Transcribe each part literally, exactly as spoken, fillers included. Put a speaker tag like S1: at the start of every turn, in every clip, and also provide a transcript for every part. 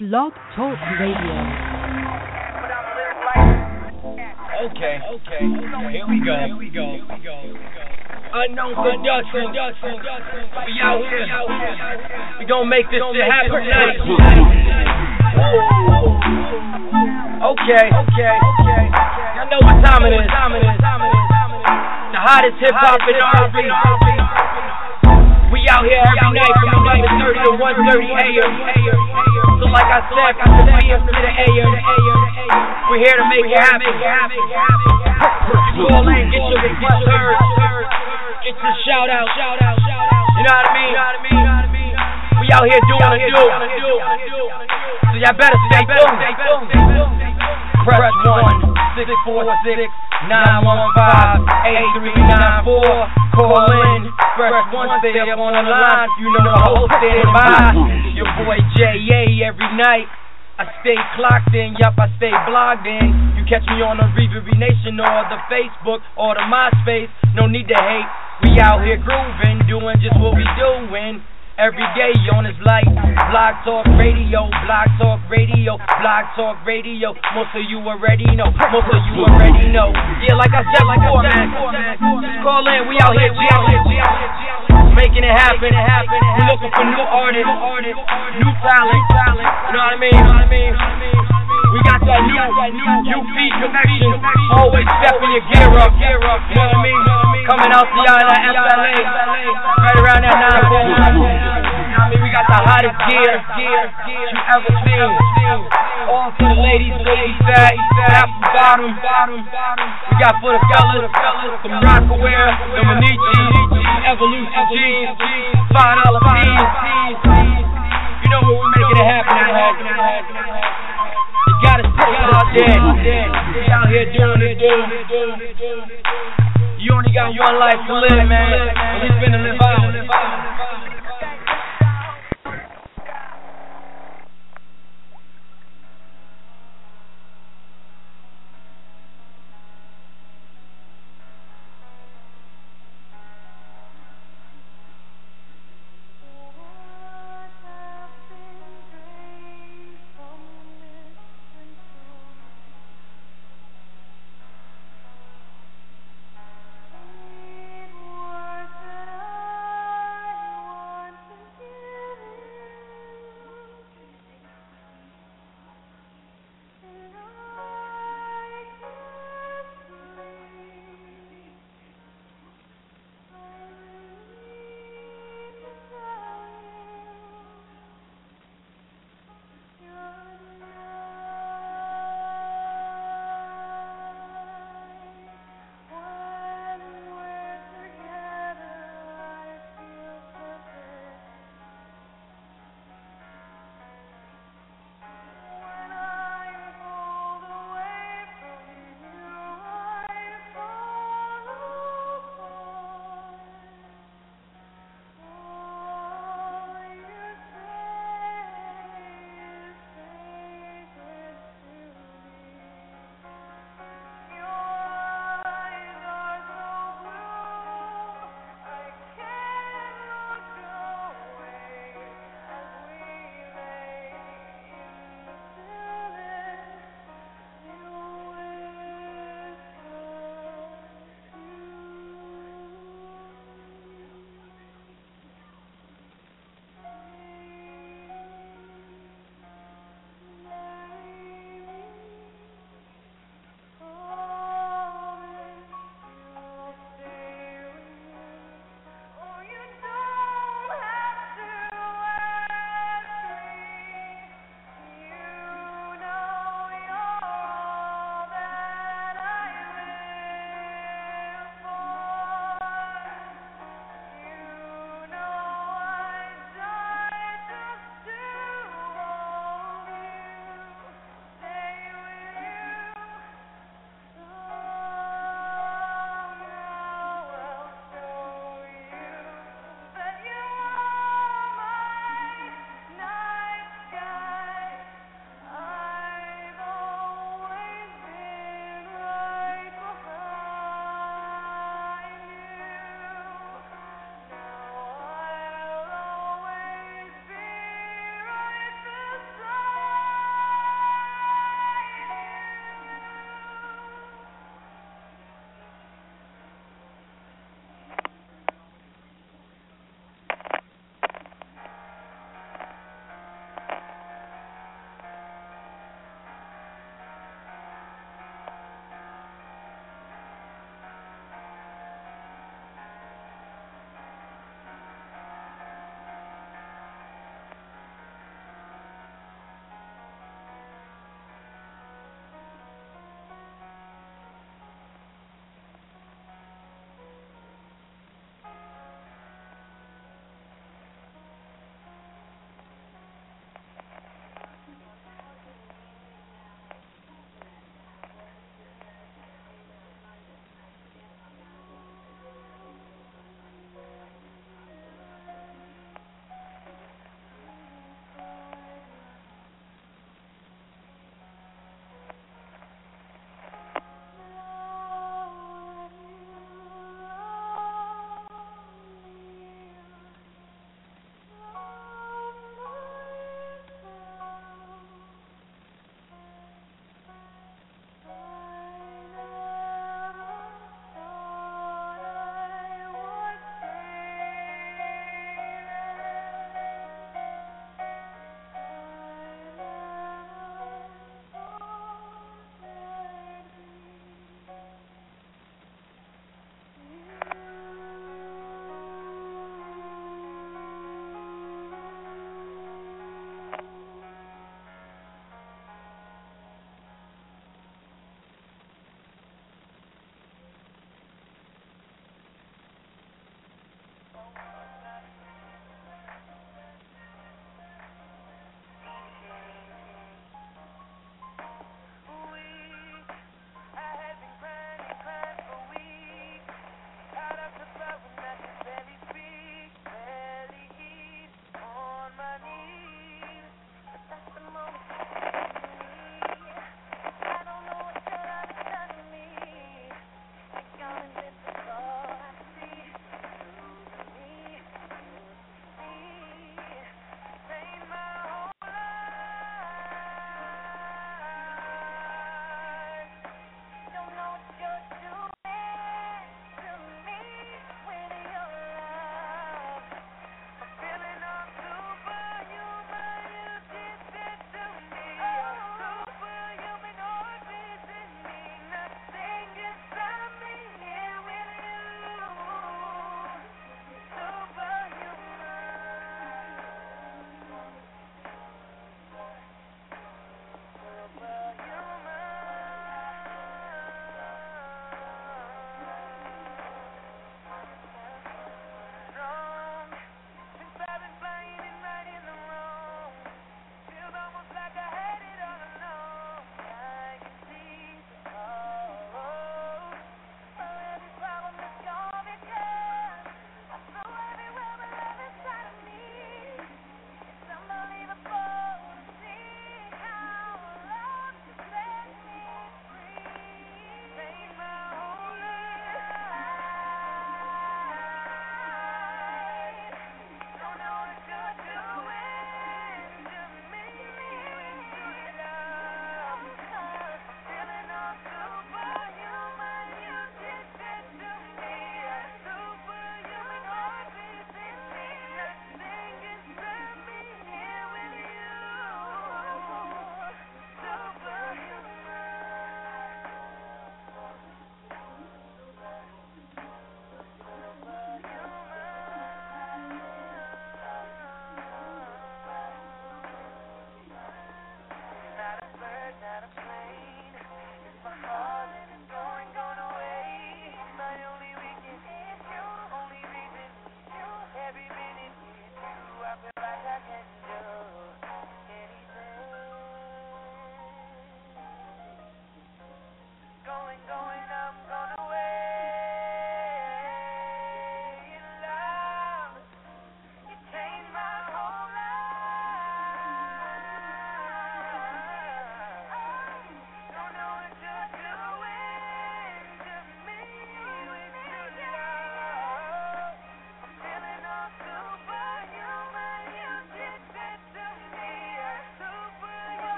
S1: Blog Talk Radio.
S2: Okay, okay, here we go, here we go, here we go. Unknown production, we out here, we gon' make this shit happen tonight. Okay, okay, okay, y'all know what time it is, the hottest hip-hop in R and B. We out here every night from eleven thirty to one thirty a m So like I said, from the p m to the a m, we're here to make it happen. Call in, get your request heard, get your shout out. You know what I mean? We out here doing the do. So y'all better stay tuned. Press one, six four six, nine one five, eight three nine four. Call in, press one, stay up on the line. You know the host standing by. Your boy J A every night. I stay clocked in, yup, I stay blogged in. You catch me on the Reverie Nation or the Facebook or the MySpace. No need to hate. We out here grooving, doing just what we doing. Every day on this light, Blog Talk Radio, Blog Talk Radio, Blog Talk Radio. Most of you already know, most of you already know. Yeah, like I said before, man, just call in, we out here jamming, making it happen. We looking for new artists, new talent, you know what I mean? We got that new U P connection, always stepping your gear up, you know what I mean? Coming out the out of F L A, right around that nine four one. I mean, we got the hottest gear, gear, gear you ever seen. All for the ladies, ladies fat, top and bottom, bottom. We got for the fellas, some Rockaware, the Manichi, Evolution jeans, five dollar tees. You know what, we're making it happen out here. You gotta stay out there. We out here doing it, doing it. You only got one life to live, man. And we finna live out.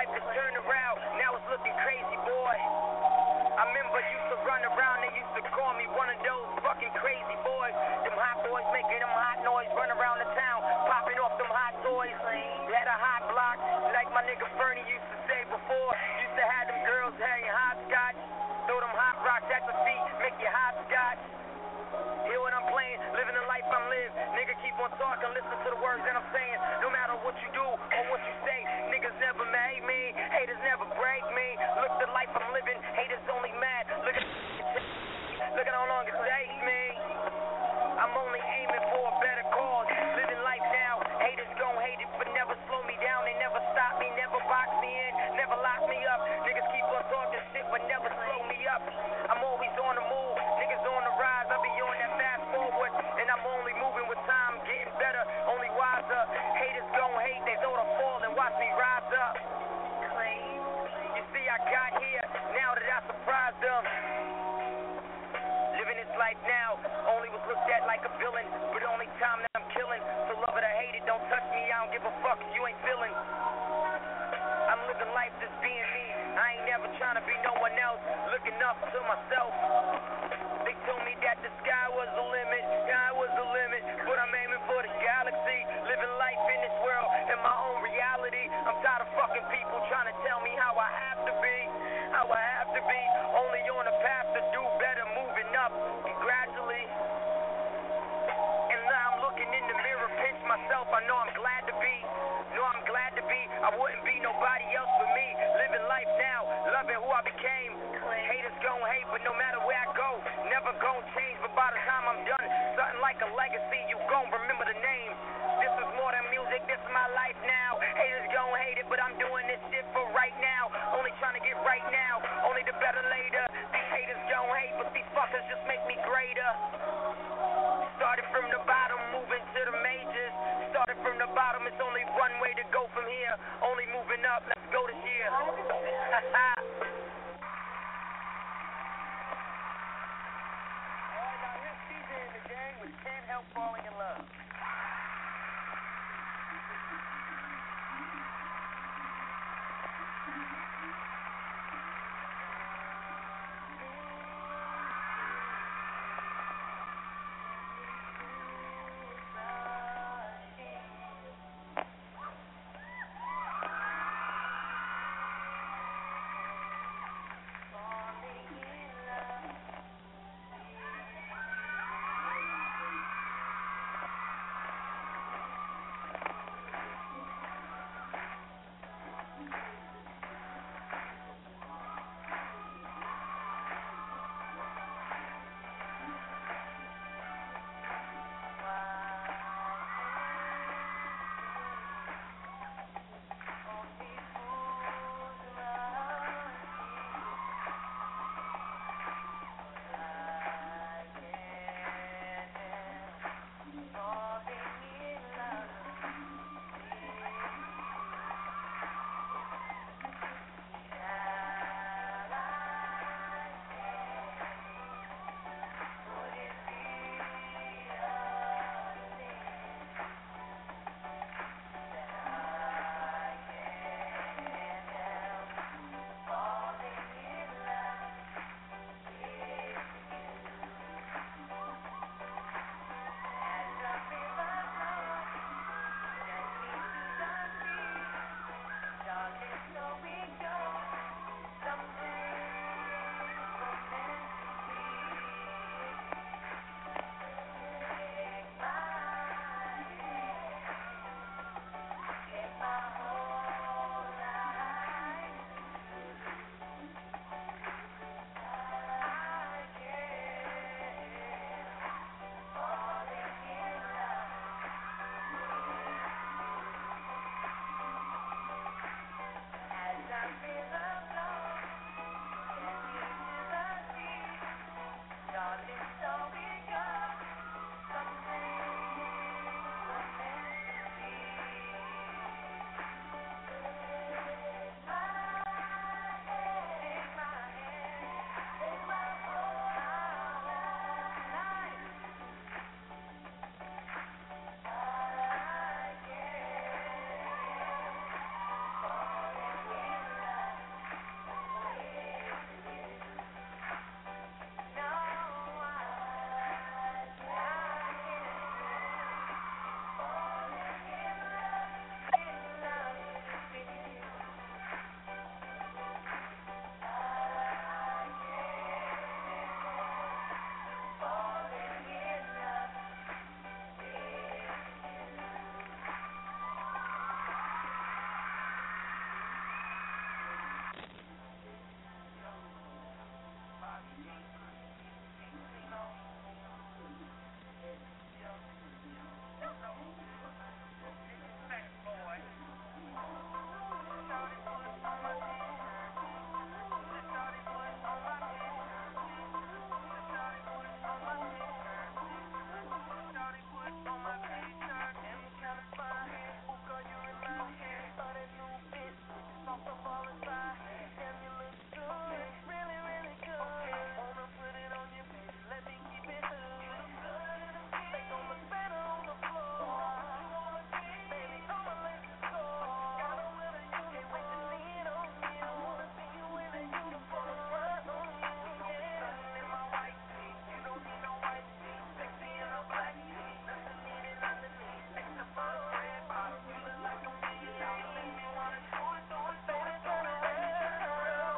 S1: life has turned around, now it's looking crazy, boy. I remember used to run around, they used to call me one of those fucking crazy boys. Them hot boys making them hot noise, run around the town, popping off them hot toys. Had a hot block, like my nigga Fernie used to say before. Used to have them girls having hopscotch, throw them hot rocks at the feet, make you hopscotch. Hear what I'm playing, living the life I'm live. Nigga keep on talking, listen to the words that I'm saying. No matter what you do or what you say, niggas never made me, haters never break me. Look the life I'm living, haters only mad. Look at look at how long it takes me. I'm only aiming for a better cause. Living life now, haters gon' hate it, but never slow me down. They never stop me, never box me in, never lock me up. Niggas keep on talking shit, but never slow me up. I'm always on the move, niggas on the rise. I be on that fast forward, and I'm only moving with time, getting better, only wiser. Haters gon' hate, they throw the fall and watch me rise up. You see, I got here now that I surprised them. Living this life now, only was looked at like a villain, but the only time that I'm killing. So love it or hate it, don't touch me, I don't give a fuck if you ain't feeling. I'm living life just being me, I ain't never trying to be no one else, looking up to myself. They told me that the sky was the limit, sky was the limit, but I'm aiming for the galaxy, living life in this world, in my own reality. I'm tired of fucking people trying to tell me how I have to be, how I have to be, only on the path to do better, moving up, and gradually. And now I'm looking in the mirror, pinch myself, I know I'm glad to be, know I'm glad to be, I wouldn't be nobody else but me, living life now, loving who I became. Haters gon' hate, but no matter where I go, never gon' change, but by the time I'm done, something like a legacy, you gon' remember the name. This is more than music, this is my life now. Haters gon' hate it, but I'm doing this shit for right now. Only trying to get right now, only the better later. These haters gon' hate, but these fuckers just make me greater. Started from the bottom, moving to the majors. Started from the bottom, it's only one way to go from here. Only moving up, let's go this year. Can't help falling in love. Baby,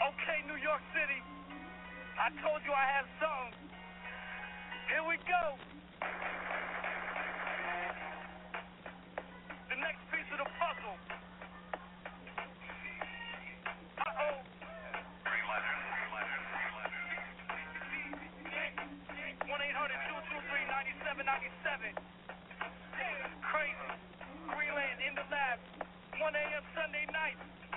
S3: Okay, New York City, I told you I have something. Here we go. The next piece of the puzzle. Uh-oh. Three letters, three letters, three letters. one eight hundred two two three nine seven nine seven. Crazy. Greenland in the lab. one a.m. Sunday night.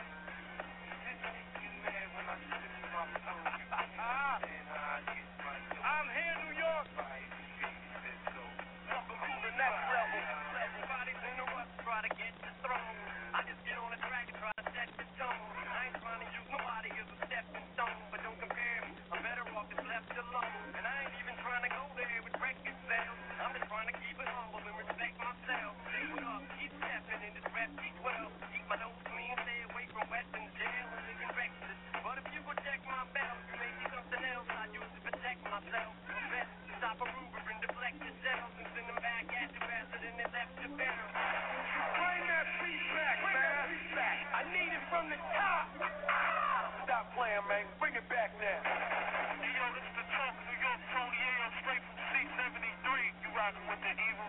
S3: I'm here, New York. Welcome to the next level. Everybody's in the rush, try to get the throne. I just get on the track and try to set the tone. I ain't trying to use nobody as a stepping stone, but don't compare me. I'm better off just left alone. And I ain't even trying to go there with record sales. I'm just trying to keep it humble and respect myself. Stay with up, keep stepping in this rap T twelve. Keep my nose clean, stay away from Western jail and living reckless. But if you would check my belt, you may see something else I use to protect myself. I'm best to stop a Ruger and deflect the shells and send them back at you faster than they left the barrel. Bring that beat back, Bring man. That beat back. I need it from the top. Stop playing, man. Bring it back now. Yo, this is the Talk New York Tony A. I'm straight from C seventy-three. You rockin' with the evil.